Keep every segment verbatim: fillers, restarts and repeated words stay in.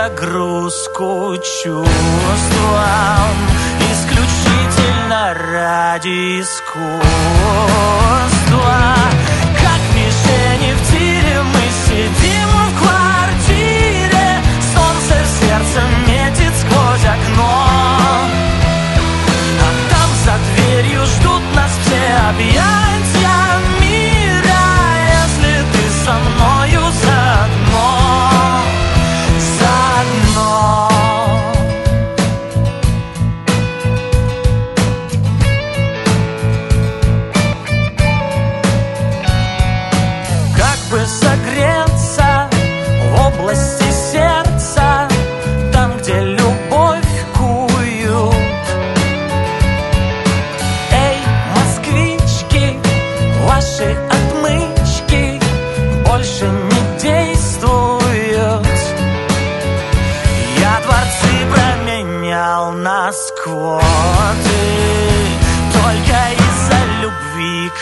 загрузку чувствам исключительно ради искусства. Как мишени в тире мы сидим в квартире, солнце в сердце метит сквозь окно, а там за дверью ждут нас все объятия мира, если ты со мною заодно, заодно. Как бы согреться в области сердца, там, где любовь куют. Эй, москвички, ваши отмычки больше не действуют. Я дворцы променял на сквоты только из-за любви к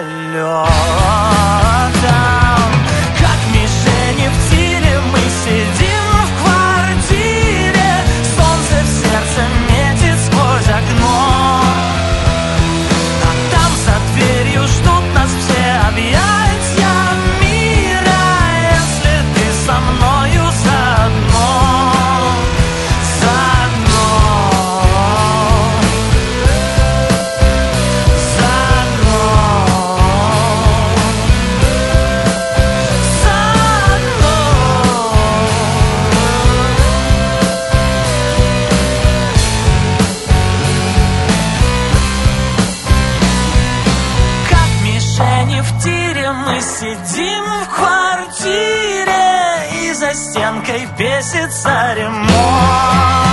полетам. Как мишени в тире мы сидим в квартире, солнце в сердце метит сквозь окно, а там за дверью ждут нас все объятия мира, если ты со мною заодно, заодно, заодно, заодно. Как мишени в тире мы сидим в квартире, и за стенкой бесится ремонт.